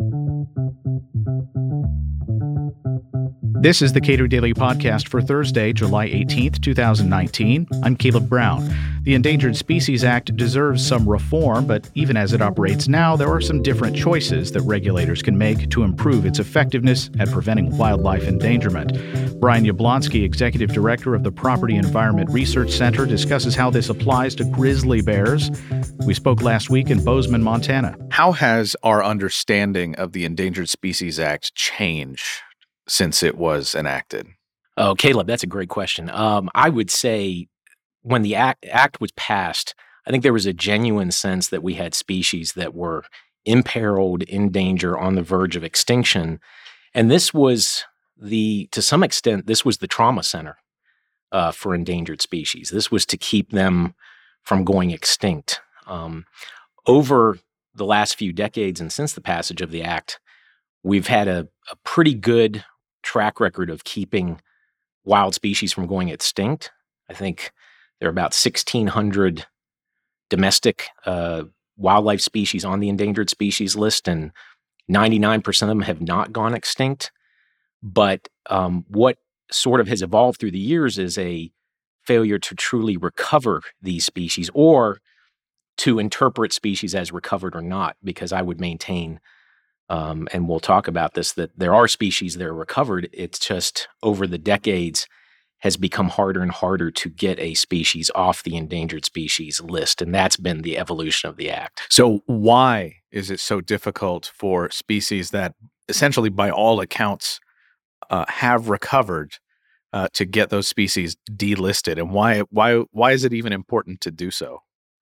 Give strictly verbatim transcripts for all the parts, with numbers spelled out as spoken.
This is the Cato Daily Podcast for Thursday, July eighteenth, twenty nineteen. I'm Caleb Brown. The Endangered Species Act deserves some reform, but even as it operates now, there are some different choices that regulators can make to improve its effectiveness at preventing wildlife endangerment. Brian Yablonsky, Executive Director of the Property Environment Research Center, discusses how this applies to grizzly bears. We spoke last week in Bozeman, Montana. How has our understanding of the Endangered Species Act changed since it was enacted? Oh, Caleb, that's a great question. Um, I would say when the act, act was passed, I think there was a genuine sense that we had species that were imperiled, in danger, on the verge of extinction. And this was the, to some extent, this was the trauma center uh, for endangered species. This was to keep them from going extinct. Um, over the last few decades and since the passage of the act, we've had a, a pretty good track record of keeping wild species from going extinct. I think there are about sixteen hundred domestic uh, wildlife species on the endangered species list, and ninety-nine percent of them have not gone extinct. But um, what sort of has evolved through the years is a failure to truly recover these species, or to interpret species as recovered or not, because I would maintain, um, and we'll talk about this, that there are species that are recovered. It's just over the decades has become harder and harder to get a species off the endangered species list, and that's been the evolution of the act. So why is it so difficult for species that essentially, by all accounts, uh, have recovered uh, to get those species delisted, and why why why is it even important to do so?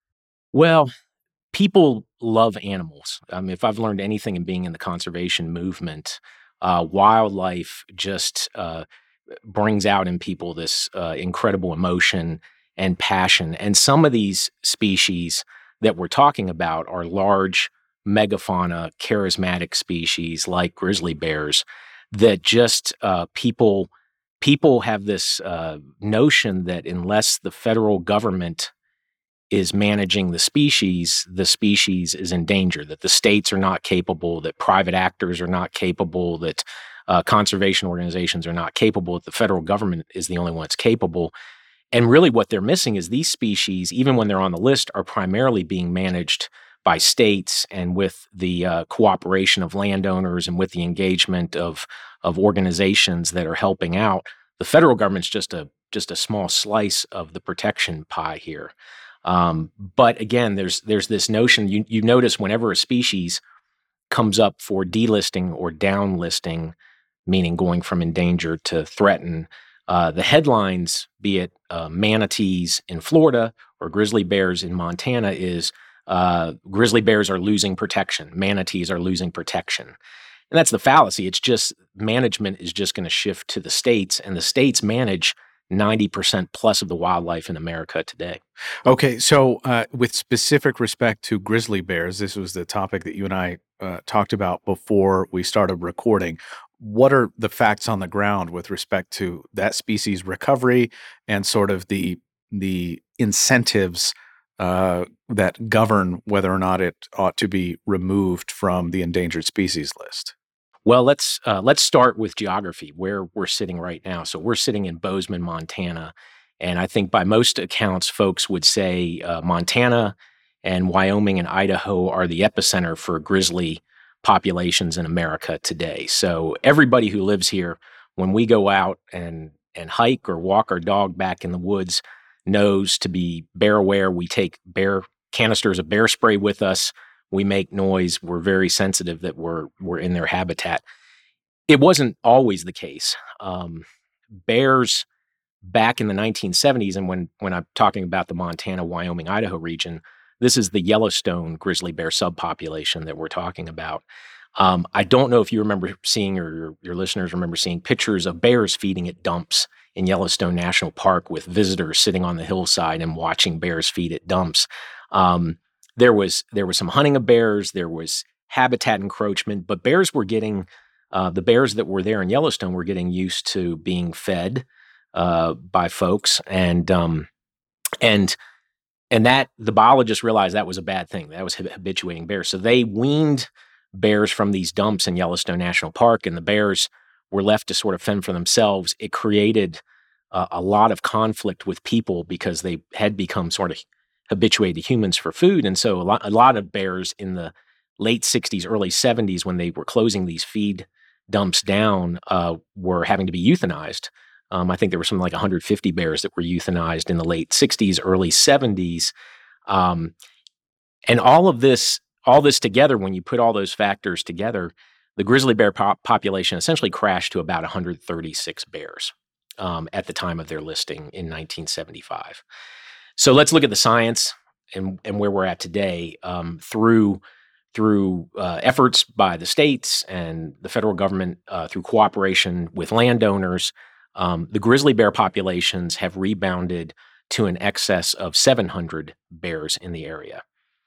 Well, people love animals. Um, if I've learned anything in being in the conservation movement, uh, wildlife just uh, brings out in people this uh, incredible emotion and passion. And some of these species that we're talking about are large megafauna, charismatic species like grizzly bears that just uh, people people have this uh, notion that unless the federal government is managing the species, the species is in danger, that the states are not capable, that private actors are not capable, that uh, conservation organizations are not capable, that the federal government is the only one that's capable. And really what they're missing is these species, even when they're on the list, are primarily being managed by states and with the uh, cooperation of landowners and with the engagement of, of organizations that are helping out. The federal government's just a just a small slice of the protection pie here. Um, but again, there's there's this notion, you, you notice whenever a species comes up for delisting or downlisting, meaning going from endangered to threatened, uh, the headlines, be it uh, manatees in Florida or grizzly bears in Montana, is uh, grizzly bears are losing protection, manatees are losing protection. And that's the fallacy. It's just management is just going to shift to the states, and the states manage ninety percent plus of the wildlife in America today. Okay, so uh, with specific respect to grizzly bears, this was the topic that you and I uh, talked about before we started recording. What are the facts on the ground with respect to that species recovery and sort of the the incentives uh, that govern whether or not it ought to be removed from the endangered species list? Well, let's uh, let's start with geography, where we're sitting right now. So we're sitting in Bozeman, Montana, and I think by most accounts, folks would say uh, Montana and Wyoming and Idaho are the epicenter for grizzly populations in America today. So everybody who lives here, when we go out and and hike or walk our dog back in the woods, knows to be bear aware. We take bear canisters of bear spray with us. We make noise. We're very sensitive that we're we're in their habitat. It wasn't always the case. Um, bears back in the nineteen seventies, and when when I'm talking about the Montana, Wyoming, Idaho region, this is the Yellowstone grizzly bear subpopulation that we're talking about. Um, I don't know if you remember seeing, or your, your listeners remember seeing pictures of bears feeding at dumps in Yellowstone National Park with visitors sitting on the hillside and watching bears feed at dumps. Um, There was there was some hunting of bears, there was habitat encroachment, but bears were getting, uh, the bears that were there in Yellowstone were getting used to being fed uh, by folks, and um, and and that the biologists realized that was a bad thing. That was habituating bears, so they weaned bears from these dumps in Yellowstone National Park, and the bears were left to sort of fend for themselves. It created uh, a lot of conflict with people because they had become sort of habituated to humans for food. And so a lot, a lot of bears in the late sixties, early seventies, when they were closing these feed dumps down, uh, were having to be euthanized. Um, I think there were something like one hundred fifty bears that were euthanized in the late sixties, early seventies. Um, and all of this, all this together, when you put all those factors together, the grizzly bear pop- population essentially crashed to about one hundred thirty-six bears um, at the time of their listing in nineteen seventy-five. So let's look at the science and, and where we're at today. Um, through through uh, efforts by the states and the federal government, uh, through cooperation with landowners, um, the grizzly bear populations have rebounded to an excess of seven hundred bears in the area.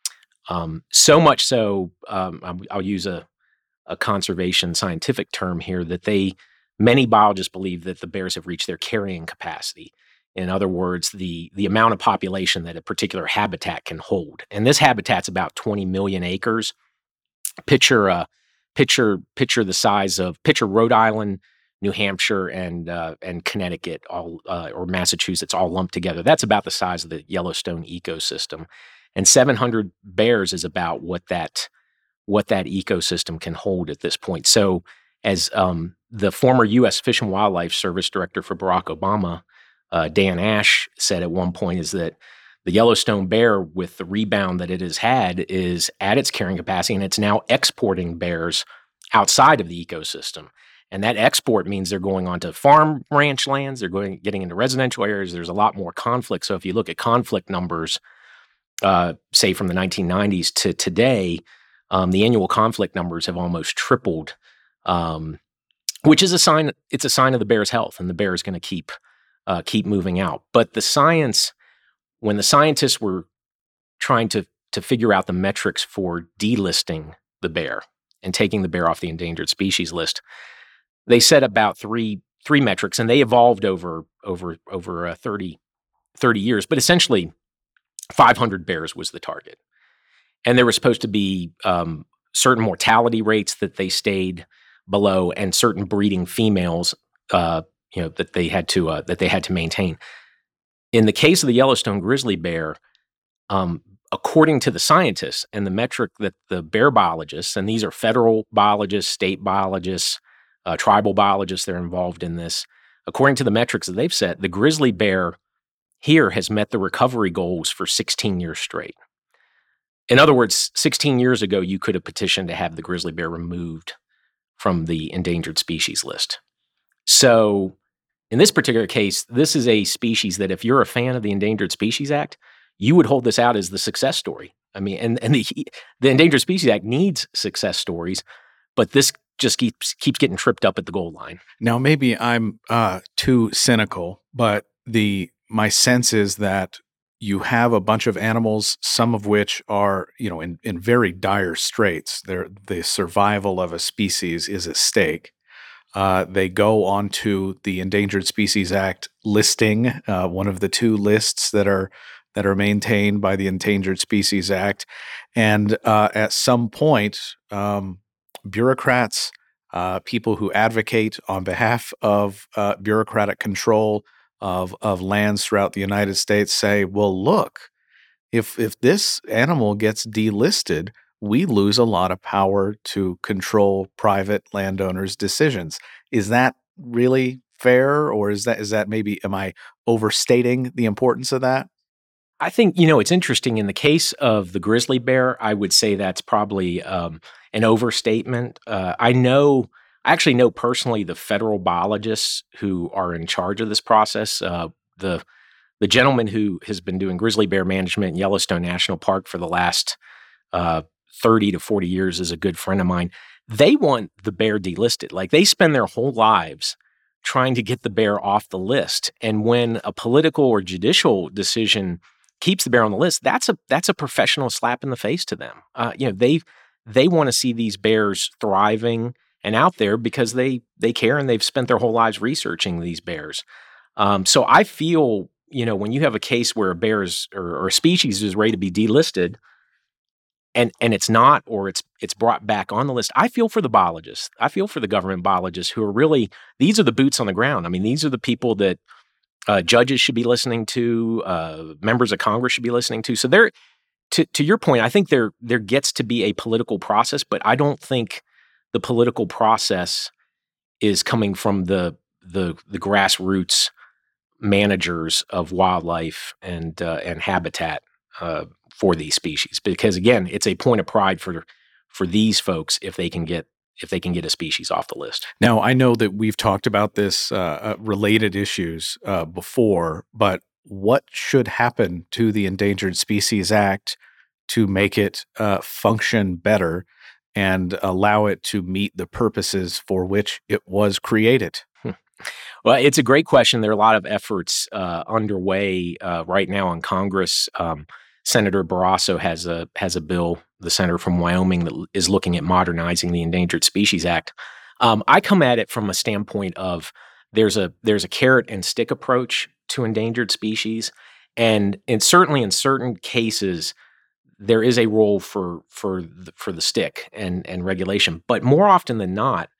Um, so much so, um, I'll, I'll use a, a conservation scientific term here, that they, many biologists believe that the bears have reached their carrying capacity. In other words, the, the amount of population that a particular habitat can hold. And this habitat's about twenty million acres. Picture, uh, picture, picture the size of, picture Rhode Island, New Hampshire, and uh, and Connecticut, all uh, or Massachusetts, all lumped together. That's about the size of the Yellowstone ecosystem. And seven hundred bears is about what that what that ecosystem can hold at this point. So, as um, the former U S Fish and Wildlife Service Director for Barack Obama, uh, Dan Ash, said at one point, is that the Yellowstone bear, with the rebound that it has had, is at its carrying capacity, and it's now exporting bears outside of the ecosystem. And that export means they're going onto farm ranch lands, they're going getting into residential areas. There's a lot more conflict. So if you look at conflict numbers, uh, say from the nineteen nineties to today, um, the annual conflict numbers have almost tripled, um, which is a sign. It's a sign of the bear's health, and the bear is going to keep uh, keep moving out. But the science, when the scientists were trying to to figure out the metrics for delisting the bear and taking the bear off the endangered species list, they set about three three metrics, and they evolved over over over uh, thirty, thirty years. But essentially, five hundred bears was the target, and there was supposed to be um, certain mortality rates that they stayed below, and certain breeding females, uh, you know, that they had to uh, that they had to maintain. In the case of the Yellowstone grizzly bear, um, according to the scientists and the metric that the bear biologists, and these are federal biologists, state biologists, Uh, tribal biologists, they're involved in this. According to the metrics that they've set, the grizzly bear here has met the recovery goals for sixteen years straight. In other words, sixteen years ago, you could have petitioned to have the grizzly bear removed from the endangered species list. So in this particular case, this is a species that, if you're a fan of the Endangered Species Act, you would hold this out as the success story. I mean, and, and the, the Endangered Species Act needs success stories, but this just keeps keeps getting tripped up at the goal line. Now, maybe I'm uh, too cynical, but the my sense is that you have a bunch of animals, some of which are, you know, in, in very dire straits. They're, the survival of a species is at stake. Uh, they go onto the Endangered Species Act listing, uh, one of the two lists that are that are maintained by the Endangered Species Act, and uh, at some point, um, bureaucrats, uh, people who advocate on behalf of uh, bureaucratic control of of lands throughout the United States say, well, look, if if this animal gets delisted, we lose a lot of power to control private landowners' decisions. Is that really fair, or is that is that maybe, am I overstating the importance of that? I think, you know, it's interesting. In the case of the grizzly bear, I would say that's probably um, an overstatement. Uh, I know, I actually know personally the federal biologists who are in charge of this process. Uh, the the gentleman who has been doing grizzly bear management in Yellowstone National Park for the last uh, thirty to forty years is a good friend of mine. They want the bear delisted. Like, they spend their whole lives trying to get the bear off the list. And when a political or judicial decision keeps the bear on the list, that's a that's a professional slap in the face to them. Uh, you know, they they want to see these bears thriving and out there because they they care, and they've spent their whole lives researching these bears. Um, so I feel, you know, when you have a case where a bear is, or, or a species is ready to be delisted, and and it's not, or it's it's brought back on the list. I feel for the biologists. I feel for the government biologists who are really, these are the boots on the ground. I mean, these are the people that uh, judges should be listening to, uh, members of Congress should be listening to. So there, to to your point, I think there there gets to be a political process, but I don't think the political process is coming from the the the grassroots managers of wildlife and uh, and habitat uh, for these species, because again, it's a point of pride for for these folks if they can get if they can get a species off the list. Now, I know that we've talked about this uh, uh, related issues uh, before, but what should happen to the Endangered Species Act to make it uh, function better and allow it to meet the purposes for which it was created? Well, it's a great question. There are a lot of efforts uh, underway uh, right now in Congress. Um, Senator Barrasso has a has a bill, the senator from Wyoming, that is looking at modernizing the Endangered Species Act. Um, I come at it from a standpoint of there's a there's a carrot and stick approach to endangered species, and and certainly in certain cases there is a role for for the, for the stick and and regulation. But more often than not,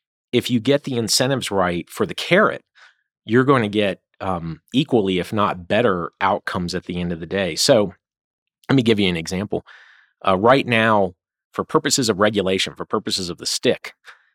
if you get the incentives right for the carrot, you're going to get um, equally, if not better, outcomes at the end of the day. So let me give you an example. Uh, right now, for purposes of regulation, for purposes of the stick,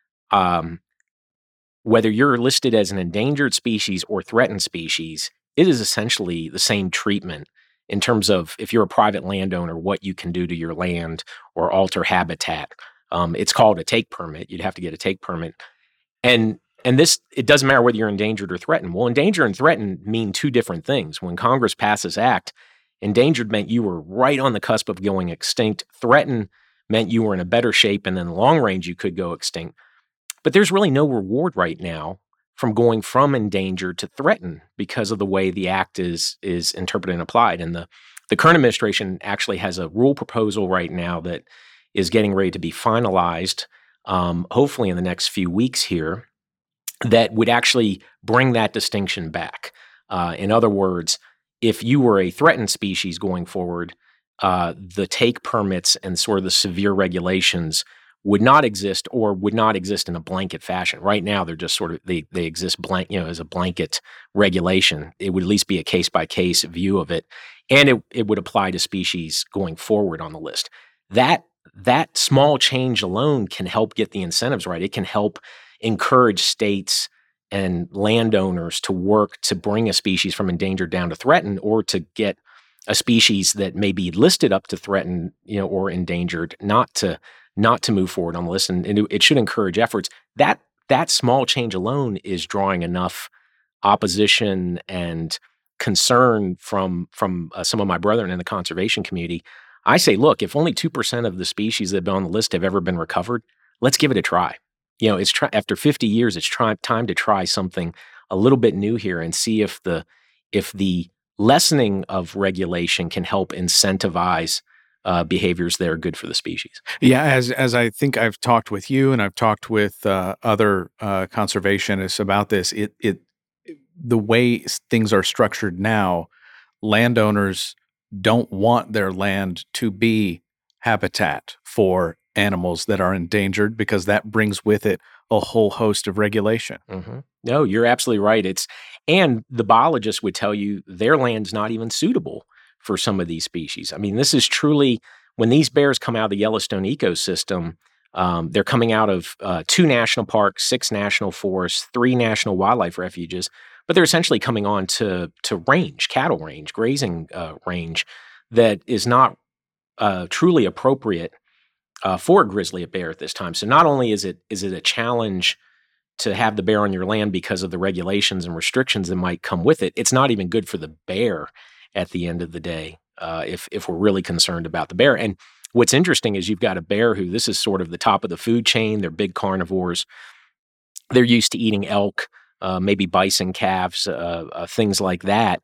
um, whether you're listed as an endangered species or threatened species, it is essentially the same treatment in terms of if you're a private landowner, what you can do to your land or alter habitat. Um, it's called a take permit. You'd have to get a take permit. And and this, it doesn't matter whether you're endangered or threatened. Well, endangered and threatened mean two different things. When Congress passed this act, endangered meant you were right on the cusp of going extinct. Threatened meant you were in a better shape, and then long range you could go extinct. But there's really no reward right now from going from endangered to threatened because of the way the act is is interpreted and applied. And the, the current administration actually has a rule proposal right now that is getting ready to be finalized, um, hopefully in the next few weeks here, that would actually bring that distinction back. Uh, in other words, if you were a threatened species going forward, uh, the take permits and sort of the severe regulations would not exist, or would not exist in a blanket fashion. Right now, they're just sort of, they they exist blank, you know, as a blanket regulation. It would at least be a case by case view of it, and it it would apply to species going forward on the list. That that small change alone can help get the incentives right. It can help encourage states and landowners to work to bring a species from endangered down to threatened, or to get a species that may be listed up to threatened, you know, or endangered, not to not to move forward on the list. And it, it should encourage efforts. That that small change alone is drawing enough opposition and concern from from uh, some of my brethren in the conservation community. I say, look, if only two percent of the species that have been on the list have ever been recovered, let's give it a try. You know, it's try- after fifty years, it's try- time to try something a little bit new here and see if the if the lessening of regulation can help incentivize uh, behaviors that are good for the species. Yeah, as as I think I've talked with you and I've talked with uh, other uh, conservationists about this, it it the way things are structured now, landowners don't want their land to be habitat for animals that are endangered, because that brings with it a whole host of regulation. Mm-hmm. No, you're absolutely right. It's and the biologists would tell you their land's not even suitable for some of these species. I mean, this is truly, when these bears come out of the Yellowstone ecosystem, um, they're coming out of uh, two national parks, six national forests, three national wildlife refuges, but they're essentially coming on to to range, cattle range, grazing uh, range that is not uh, truly appropriate Uh, for a grizzly bear at this time. So not only is it is it a challenge to have the bear on your land because of the regulations and restrictions that might come with it, it's not even good for the bear at the end of the day, uh, if if we're really concerned about the bear. And what's interesting is you've got a bear who, this is sort of the top of the food chain. They're big carnivores. They're used to eating elk, uh, maybe bison calves, uh, uh, things like that.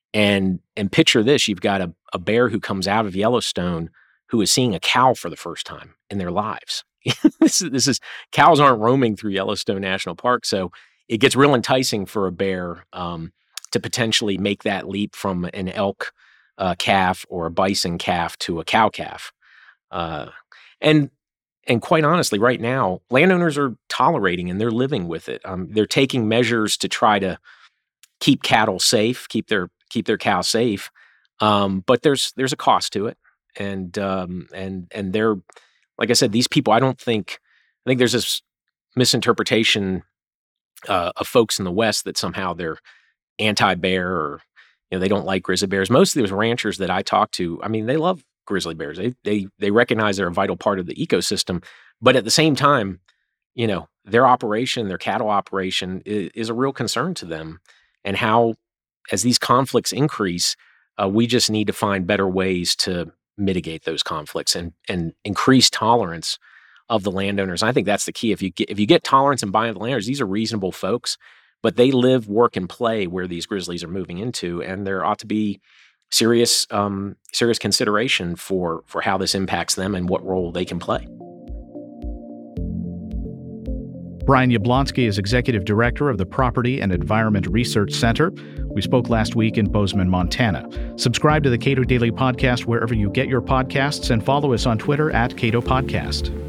And and picture this, you've got a, a bear who comes out of Yellowstone who is seeing a cow for the first time in their lives. this is, this is cows aren't roaming through Yellowstone National Park, so it gets real enticing for a bear um, to potentially make that leap from an elk uh, calf or a bison calf to a cow calf. Uh, and and quite honestly, right now, landowners are tolerating and they're living with it. Um, they're taking measures to try to keep cattle safe, keep their keep their cows safe. Um, but there's there's a cost to it, and um, and and they're like I said, these people. I don't think I think there's this misinterpretation uh, of folks in the West that somehow they're anti-bear or you know they don't like grizzly bears. Most of those ranchers that I talk to, I mean, they love grizzly bears. They they they recognize they're a vital part of the ecosystem, but at the same time, you know, their operation, their cattle operation, is, is a real concern to them. And how, as these conflicts increase, uh, we just need to find better ways to mitigate those conflicts and and increase tolerance of the landowners. I think that's the key. If you get if you get tolerance and buy-in of the landowners, these are reasonable folks, but they live, work, and play where these grizzlies are moving into, and there ought to be serious um, serious consideration for for how this impacts them and what role they can play. Brian Yablonsky is Executive Director of the Property and Environment Research Center. We spoke last week in Bozeman, Montana. Subscribe to the Cato Daily Podcast wherever you get your podcasts and follow us on Twitter at Cato Podcast.